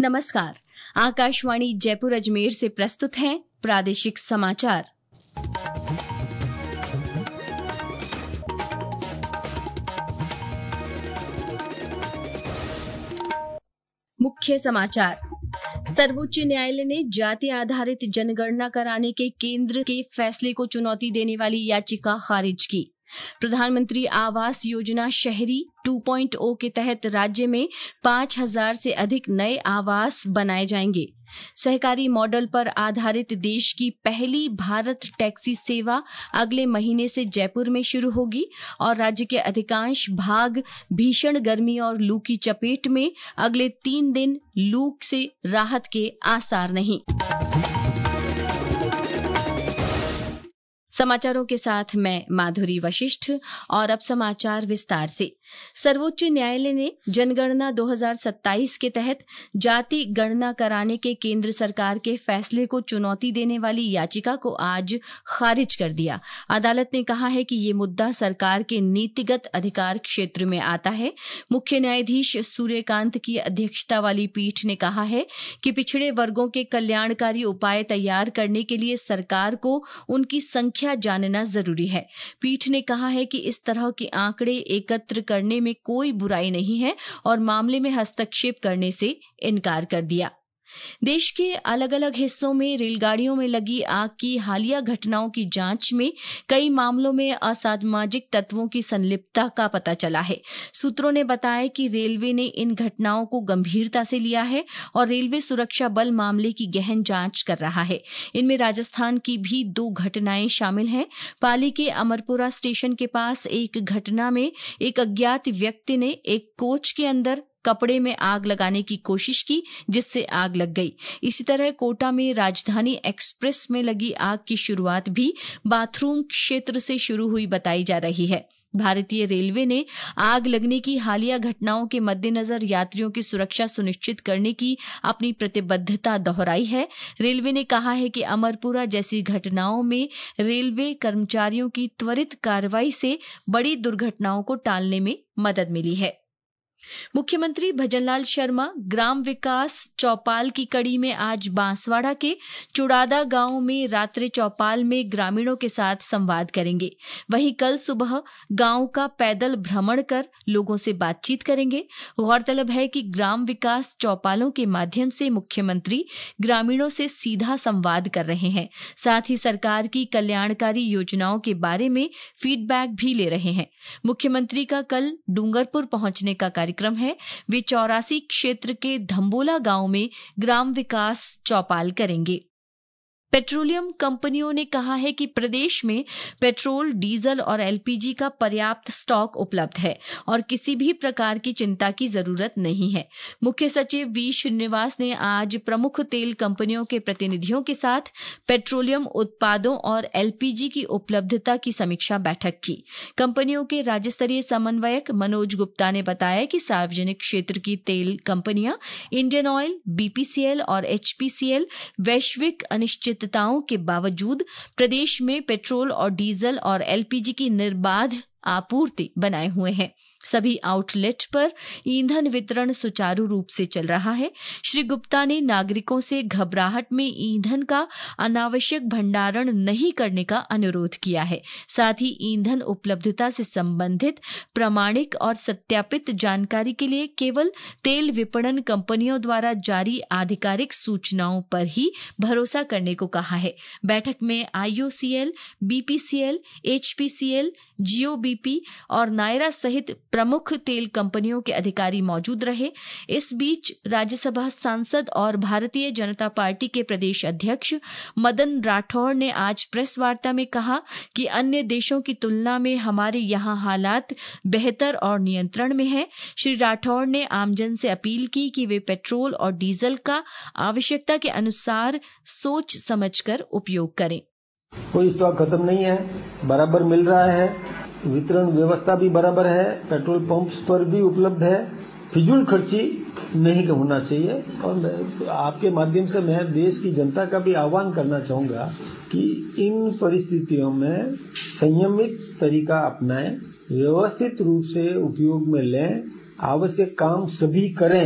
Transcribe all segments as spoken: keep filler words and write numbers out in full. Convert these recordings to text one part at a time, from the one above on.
नमस्कार, आकाशवाणी जयपुर अजमेर से प्रस्तुत हैं प्रादेशिक समाचार। मुख्य समाचार। सर्वोच्च न्यायालय ने जाति आधारित जनगणना कराने के केंद्र के फैसले को चुनौती देने वाली याचिका खारिज की। प्रधानमंत्री आवास योजना शहरी टू पॉइंट ओ के तहत राज्य में पांच हजार से अधिक नए आवास बनाए जाएंगे। सहकारी मॉडल पर आधारित देश की पहली भारत टैक्सी सेवा अगले महीने से जयपुर में शुरू होगी और राज्य के अधिकांश भाग भीषण गर्मी और लू की चपेट में, अगले तीन दिन लू से राहत के आसार नहीं। समाचारों के साथ मैं माधुरी वशिष्ठ और अब समाचार विस्तार से। सर्वोच्च न्यायालय ने जनगणना दो हज़ार सत्ताईस के तहत जाति गणना कराने के केंद्र सरकार के फैसले को चुनौती देने वाली याचिका को आज खारिज कर दिया। अदालत ने कहा है कि ये मुद्दा सरकार के नीतिगत अधिकार क्षेत्र में आता है। मुख्य न्यायाधीश सूर्यकांत की अध्यक्षता वाली पीठ ने कहा है कि पिछड़े वर्गों के कल्याणकारी उपाय तैयार करने के लिए सरकार को उनकी संख्या जानना जरूरी है। पीठ ने कहा है कि इस तरह के आंकड़े एकत्र करने में कोई बुराई नहीं है और मामले में हस्तक्षेप करने से इनकार कर दिया। देश के अलग अलग हिस्सों में रेलगाड़ियों में लगी आग की हालिया घटनाओं की जांच में कई मामलों में असामाजिक तत्वों की संलिप्तता का पता चला है। सूत्रों ने बताया कि रेलवे ने इन घटनाओं को गंभीरता से लिया है और रेलवे सुरक्षा बल मामले की गहन जांच कर रहा है। इनमें राजस्थान की भी दो घटनाएं शामिल हैं। पाली के अमरपुरा स्टेशन के पास एक घटना में एक अज्ञात व्यक्ति ने एक कोच के अंदर कपड़े में आग लगाने की कोशिश की, जिससे आग लग गई। इसी तरह कोटा में राजधानी एक्सप्रेस में लगी आग की शुरुआत भी बाथरूम क्षेत्र से शुरू हुई बताई जा रही है। भारतीय रेलवे ने आग लगने की हालिया घटनाओं के मद्देनजर यात्रियों की सुरक्षा सुनिश्चित करने की अपनी प्रतिबद्धता दोहराई है। रेलवे ने कहा है कि अमरपुरा जैसी घटनाओं में रेलवे कर्मचारियों की त्वरित कार्रवाई से बड़ी दुर्घटनाओं को टालने में मदद मिली है। मुख्यमंत्री भजनलाल शर्मा ग्राम विकास चौपाल की कड़ी में आज बांसवाड़ा के चुड़ादा गांव में रात्रि चौपाल में ग्रामीणों के साथ संवाद करेंगे। वहीं कल सुबह गांव का पैदल भ्रमण कर लोगों से बातचीत करेंगे। गौरतलब है कि ग्राम विकास चौपालों के माध्यम से मुख्यमंत्री ग्रामीणों से सीधा संवाद कर रहे हैं। साथ ही सरकार की कल्याणकारी योजनाओं के बारे में फीडबैक भी ले रहे हैं। मुख्यमंत्री का कल डूंगरपुर पहुंचने का कार्यक्रम है। वे चौरासी क्षेत्र के धम्बोला गांव में ग्राम विकास चौपाल करेंगे। पेट्रोलियम कंपनियों ने कहा है कि प्रदेश में पेट्रोल, डीजल और एलपीजी का पर्याप्त स्टॉक उपलब्ध है और किसी भी प्रकार की चिंता की जरूरत नहीं है। मुख्य सचिव वी श्रीनिवास ने आज प्रमुख तेल कंपनियों के प्रतिनिधियों के साथ पेट्रोलियम उत्पादों और एलपीजी की उपलब्धता की समीक्षा बैठक की। कंपनियों के राज्य स्तरीय समन्वयक मनोज गुप्ता ने बताया कि सार्वजनिक क्षेत्र की तेल कंपनियां इंडियन ऑयल, बीपीसीएल और एचपीसीएल वैश्विक अनिश्चित के बावजूद प्रदेश में पेट्रोल और डीजल और एलपीजी की निर्बाध आपूर्ति बनाए हुए हैं। सभी आउटलेट पर ईंधन वितरण सुचारू रूप से चल रहा है। श्री गुप्ता ने नागरिकों से घबराहट में ईंधन का अनावश्यक भंडारण नहीं करने का अनुरोध किया है। साथ ही ईंधन उपलब्धता से संबंधित प्रामाणिक और सत्यापित जानकारी के लिए केवल तेल विपणन कंपनियों द्वारा जारी आधिकारिक सूचनाओं पर ही भरोसा करने को कहा है। बैठक में आईओसीएल, बीपीसीएल, एचपीसीएल, जीओबीपी और नायरा सहित प्रमुख तेल कंपनियों के अधिकारी मौजूद रहे। इस बीच राज्यसभा सांसद और भारतीय जनता पार्टी के प्रदेश अध्यक्ष मदन राठौड़ ने आज प्रेस वार्ता में कहा कि अन्य देशों की तुलना में हमारे यहाँ हालात बेहतर और नियंत्रण में है। श्री राठौड़ ने आमजन से अपील की कि वे पेट्रोल और डीजल का आवश्यकता के अनुसार सोच समझकर उपयोग करें। कोई स्टॉक खत्म नहीं है, बराबर मिल रहा है, वितरण व्यवस्था भी बराबर है, पेट्रोल पंप्स पर भी उपलब्ध है। फिजूल खर्ची नहीं होना चाहिए और आपके माध्यम से मैं देश की जनता का भी आह्वान करना चाहूंगा कि इन परिस्थितियों में संयमित तरीका अपनाएं, व्यवस्थित रूप से उपयोग में लें, आवश्यक काम सभी करें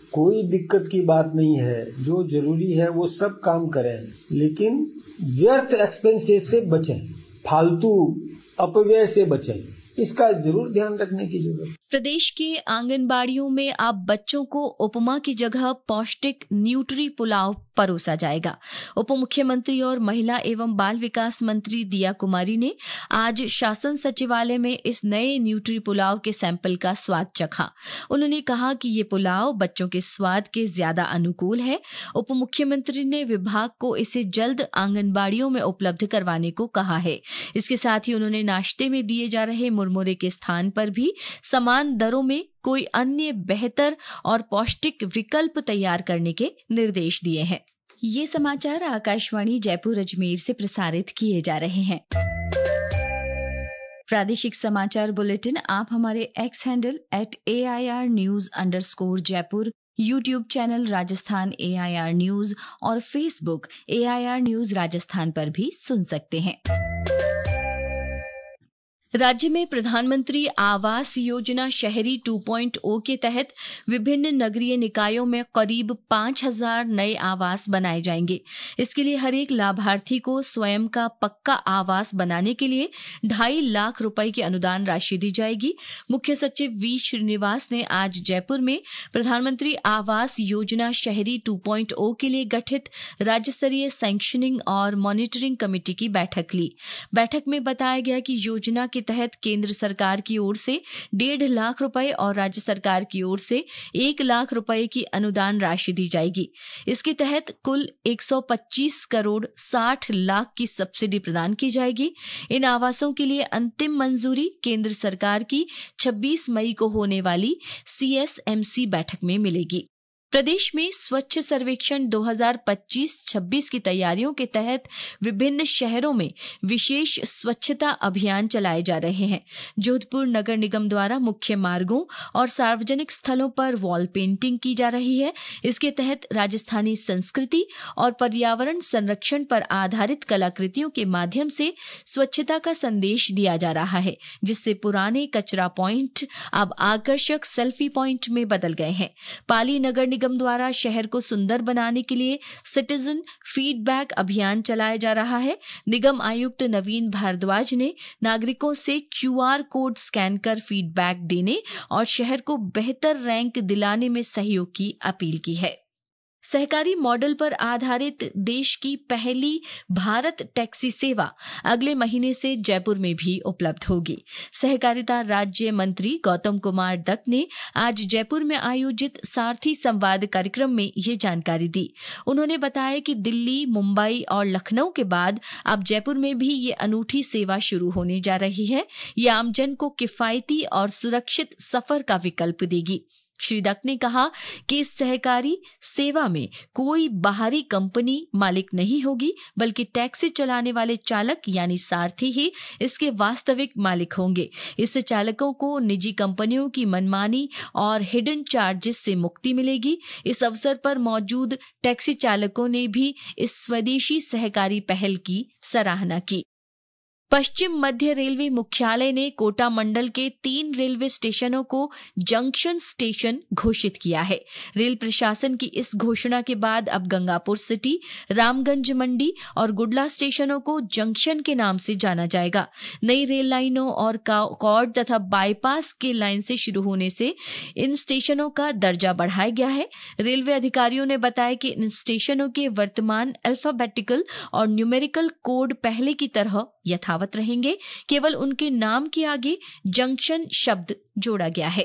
कोई दिक्कत की बात नहीं है। जो जरूरी है वो सब काम करें, लेकिन व्यर्थ एक्सपेंसेस से बचें, फालतू अपव्यय से बचें। इसका जरूर ध्यान रखने की जरूरत। प्रदेश के आंगनबाड़ियों में अब बच्चों को उपमा की जगह पौष्टिक न्यूट्री पुलाव परोसा जाएगा। उप मुख्यमंत्री और महिला एवं बाल विकास मंत्री दिया कुमारी ने आज शासन सचिवालय में इस नए न्यूट्री पुलाव के सैंपल का स्वाद चखा। उन्होंने कहा कि ये पुलाव बच्चों के स्वाद के ज्यादा अनुकूल है। उप मुख्यमंत्री ने विभाग को इसे जल्द आंगनबाड़ियों में उपलब्ध करवाने को कहा है। इसके साथ ही उन्होंने नाश्ते में दिए जा रहे मुरमुरे के स्थान पर भी समान दरों में कोई अन्य बेहतर और पौष्टिक विकल्प तैयार करने के निर्देश दिए हैं। ये समाचार आकाशवाणी जयपुर अजमेर से प्रसारित किए जा रहे हैं। प्रादेशिक समाचार बुलेटिन आप हमारे X handle at A I R news underscore Jaipur, YouTube channel Rajasthan A I R news और Facebook A I R news Rajasthan पर भी सुन सकते हैं। राज्य में प्रधानमंत्री आवास योजना शहरी टू पॉइंट ओ के तहत विभिन्न नगरीय निकायों में करीब पांच हजार नए आवास बनाए जाएंगे। इसके लिए हर एक लाभार्थी को स्वयं का पक्का आवास बनाने के लिए ढाई लाख रुपए की अनुदान राशि दी जाएगी। मुख्य सचिव वी श्रीनिवास ने आज जयपुर में प्रधानमंत्री आवास योजना शहरी टू पॉइंट ओ के लिए गठित राज्य स्तरीय सैंक्शनिंग और मॉनिटरिंग कमेटी की बैठक ली। बैठक में बताया गया कि योजना के तहत केंद्र सरकार की ओर से डेढ़ लाख रुपए और राज्य सरकार की ओर से एक लाख रुपए की अनुदान राशि दी जाएगी। इसके तहत कुल एक सौ पच्चीस करोड़ साठ लाख की सब्सिडी प्रदान की जाएगी। इन आवासों के लिए अंतिम मंजूरी केंद्र सरकार की छब्बीस मई को होने वाली सी एस एम सी बैठक में मिलेगी। प्रदेश में स्वच्छ सर्वेक्षण दो हज़ार पच्चीस छब्बीस की तैयारियों के तहत विभिन्न शहरों में विशेष स्वच्छता अभियान चलाए जा रहे हैं। जोधपुर नगर निगम द्वारा मुख्य मार्गों और सार्वजनिक स्थलों पर वॉल पेंटिंग की जा रही है। इसके तहत राजस्थानी संस्कृति और पर्यावरण संरक्षण पर आधारित कलाकृतियों के माध्यम से स्वच्छता का संदेश दिया जा रहा है, जिससे पुराने कचरा पॉइंट अब आकर्षक सेल्फी पॉइंट में बदल गए हैं। पाली नगर निगम द्वारा शहर को सुंदर बनाने के लिए सिटीजन फीडबैक अभियान चलाया जा रहा है। निगम आयुक्त नवीन भारद्वाज ने नागरिकों से क्यू आर कोड स्कैन कर फीडबैक देने और शहर को बेहतर रैंक दिलाने में सहयोग की अपील की है। सहकारी मॉडल पर आधारित देश की पहली भारत टैक्सी सेवा अगले महीने से जयपुर में भी उपलब्ध होगी। सहकारिता राज्य मंत्री गौतम कुमार दत्त ने आज जयपुर में आयोजित सारथी संवाद कार्यक्रम में ये जानकारी दी। उन्होंने बताया कि दिल्ली, मुंबई और लखनऊ के बाद अब जयपुर में भी ये अनूठी सेवा शुरू होने जा रही है। ये आमजन को किफायती और सुरक्षित सफर का विकल्प देगी। श्री दत्त ने कहा कि इस सहकारी सेवा में कोई बाहरी कंपनी मालिक नहीं होगी, बल्कि टैक्सी चलाने वाले चालक यानी सारथी ही इसके वास्तविक मालिक होंगे। इससे चालकों को निजी कंपनियों की मनमानी और हिडन चार्जेस से मुक्ति मिलेगी। इस अवसर पर मौजूद टैक्सी चालकों ने भी इस स्वदेशी सहकारी पहल की सराहना की। पश्चिम मध्य रेलवे मुख्यालय ने कोटा मंडल के तीन रेलवे स्टेशनों को जंक्शन स्टेशन घोषित किया है। रेल प्रशासन की इस घोषणा के बाद अब गंगापुर सिटी, रामगंज मंडी और गुडला स्टेशनों को जंक्शन के नाम से जाना जाएगा। नई रेल लाइनों और कॉर्ड तथा बाईपास के लाइन से शुरू होने से इन स्टेशनों का दर्जा बढ़ाया गया है। रेलवे अधिकारियों ने बताया कि इन स्टेशनों के वर्तमान अल्फाबेटिकल और न्यूमेरिकल कोड पहले की तरह यथावत रहेंगे, केवल उनके नाम के आगे जंक्शन शब्द जोड़ा गया है।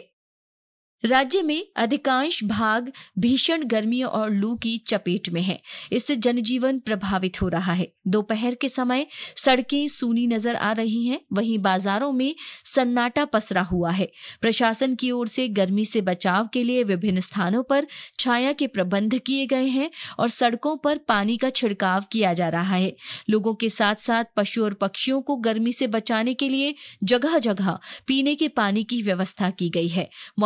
राज्य में अधिकांश भाग भीषण गर्मी और लू की चपेट में है। इससे जनजीवन प्रभावित हो रहा है। दोपहर के समय सड़कें सूनी नजर आ रही हैं, वहीं बाजारों में सन्नाटा पसरा हुआ है। प्रशासन की ओर से गर्मी से बचाव के लिए विभिन्न स्थानों पर छाया के प्रबंध किए गए हैं और सड़कों पर पानी का छिड़काव किया जा रहा है। लोगों के साथ साथ पशु और पक्षियों को गर्मी से बचाने के लिए जगह जगह पीने के पानी की व्यवस्था की गई है। मौसम विभाग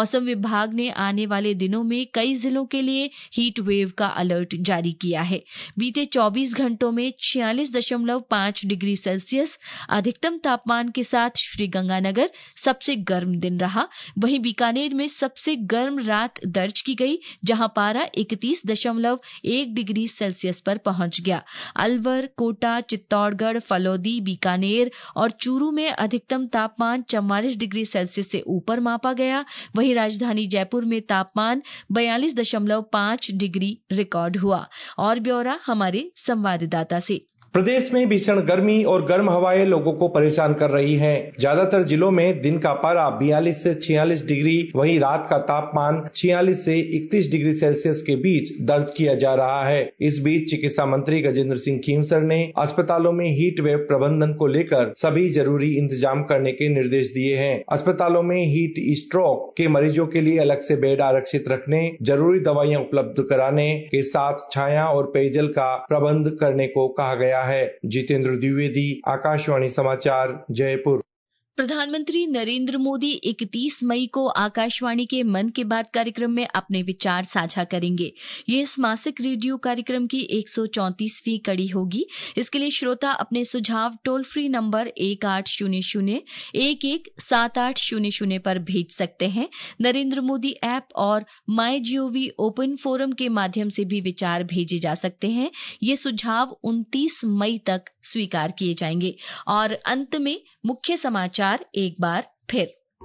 विभाग ने आने वाले दिनों में कई जिलों के लिए हीट वेव का अलर्ट जारी किया है। बीते चौबीस घंटों में छियालीस दशमलव पांच डिग्री सेल्सियस अधिकतम तापमान के साथ श्रीगंगानगर सबसे गर्म दिन रहा। वहीं बीकानेर में सबसे गर्म रात दर्ज की गई, जहां पारा इकतीस दशमलव एक डिग्री सेल्सियस पर पहुंच गया। अलवर, कोटा, चित्तौड़गढ़, फलोदी, बीकानेर और चूरू में अधिकतम तापमान चौवालीस डिग्री सेल्सियस से ऊपर मापा गया। वहीं राजधानी जयपुर में तापमान बयालीस दशमलव पांच डिग्री रिकॉर्ड हुआ। और ब्यौरा हमारे संवाददाता से। प्रदेश में भीषण गर्मी और गर्म हवाएं लोगों को परेशान कर रही हैं। ज्यादातर जिलों में दिन का पारा बयालीस से छियालीस डिग्री, वहीं रात का तापमान छियालीस से इकतीस डिग्री सेल्सियस के बीच दर्ज किया जा रहा है। इस बीच चिकित्सा मंत्री गजेंद्र सिंह खींवसर ने अस्पतालों में हीट वेव प्रबंधन को लेकर सभी जरूरी इंतजाम करने के निर्देश दिए हैं। अस्पतालों में हीट स्ट्रोक के मरीजों के लिए अलग से बेड आरक्षित रखने, जरूरी दवाइयां उपलब्ध कराने के साथ छाया और पेयजल का प्रबंध करने को कहा गया है। जितेंद्र द्विवेदी, आकाशवाणी समाचार, जयपुर। प्रधानमंत्री नरेंद्र मोदी इकतीस मई को आकाशवाणी के मन की बात कार्यक्रम में अपने विचार साझा करेंगे। ये इस मासिक रेडियो कार्यक्रम की एक सौ चौंतीसवीं कड़ी होगी। इसके लिए श्रोता अपने सुझाव टोल फ्री नंबर एक आठ शून्य शून्य एक एक सात आठ शून्य शून्य पर भेज सकते हैं। नरेंद्र मोदी ऐप और माई जीओवी ओपन फोरम के माध्यम से भी विचार भेजे जा सकते हैं। ये सुझाव उनतीस मई तक स्वीकार किए जाएंगे। और अंत में मुख्य समाचार एक बार फिर।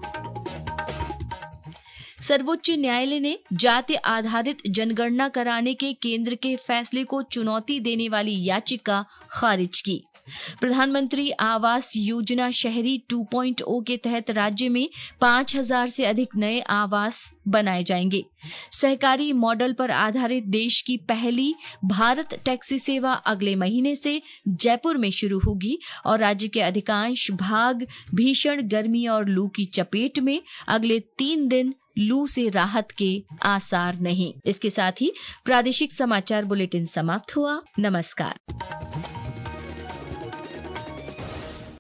सर्वोच्च न्यायालय ने जाति आधारित जनगणना कराने के केंद्र के फैसले को चुनौती देने वाली याचिका खारिज की। प्रधानमंत्री आवास योजना शहरी टू पॉइंट ओ के तहत राज्य में पांच हजार से अधिक नए आवास बनाए जाएंगे। सहकारी मॉडल पर आधारित देश की पहली भारत टैक्सी सेवा अगले महीने से जयपुर में शुरू होगी और राज्य के अधिकांश भाग भीषण गर्मी और लू की चपेट में। अगले तीन दिन लू से राहत के आसार नहीं। इसके साथ ही प्रादेशिक समाचार बुलेटिन समाप्त हुआ। नमस्कार।